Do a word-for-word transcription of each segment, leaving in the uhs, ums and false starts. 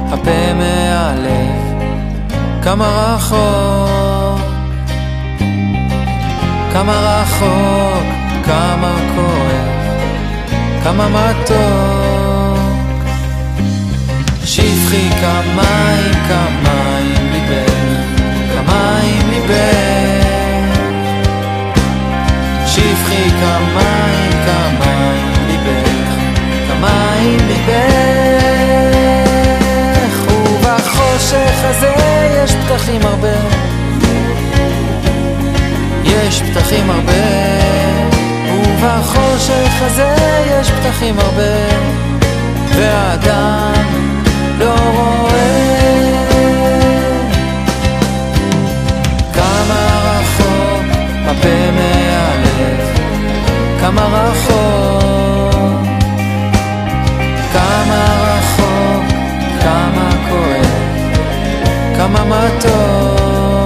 הפה מהלב, כמה רחוק, כמה רחוק, כמה כואב, כמה מתוק. שפחי כמים, כמים ליבך, כמים ליבך. שפחי כמים, כמים ליבך, כמים ליבך. ובחושך הזה יש פתחים הרבה, יש פתחים הרבה. ובחושך הזה יש פתחים הרבה, והאדם לא רואה. כמה רחוק הפה מהלב, כמה רחוק, כמה רחוק, כמה כואב, כמה מתוק.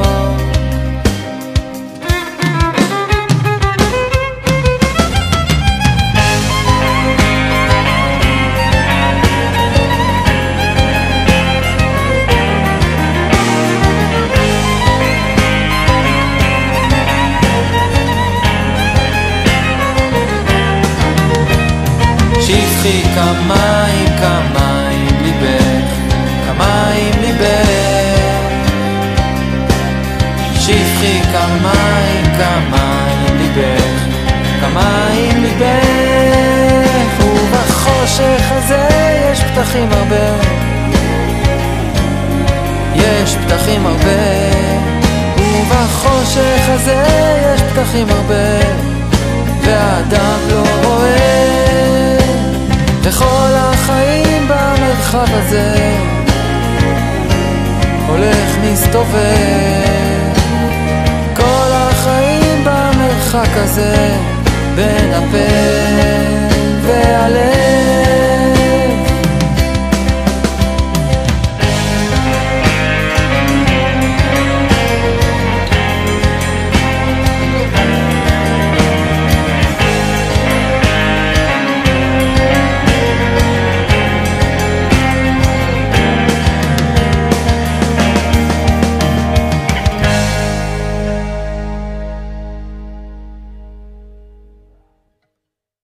שפחי כמים, כמים ליבך, כמים ליבך. שפחי כמים, כמים ליבך, כמים ליבך. ובחושך הזה יש פתחים הרבה, יש פתחים הרבה. ובחושך הזה יש פתחים הרבה, והאדם לא רואה. וכל החיים במרחב הזה הולך מסתובב, כל החיים במרחק הזה בין הפה והלב.